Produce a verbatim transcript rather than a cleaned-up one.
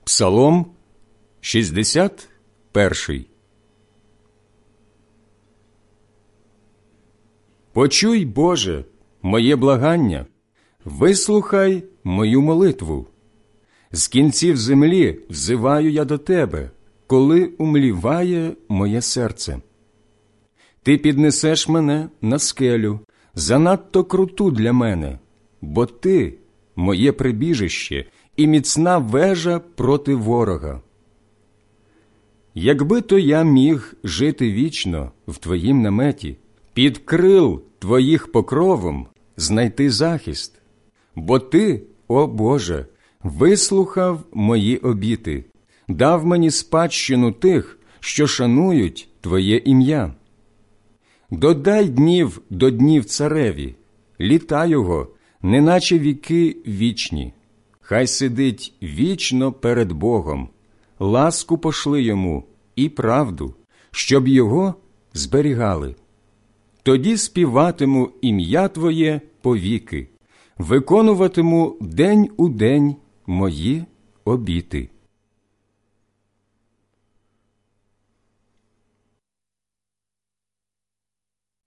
Псалом шістдесят перший. Почуй, Боже, моє благання, вислухай мою молитву. З кінців землі взиваю я до Тебе, коли умліває моє серце. Ти піднесеш мене на скелю, занадто круту для мене, бо Ти – моє прибіжище і міцна вежа проти ворога. Якби то я міг жити вічно в Твоїм наметі, під крил Твоїх покровом знайти захист, бо Ти, о Боже, вислухав мої обіти, дав мені спадщину тих, що шанують Твоє ім'я. Додай днів до днів цареві, літа його, неначе віки вічні. Хай сидить вічно перед Богом, ласку пошли йому і правду, щоб його зберігали. Тоді співатиму ім'я Твоє повіки, виконуватиму день у день мої обіти.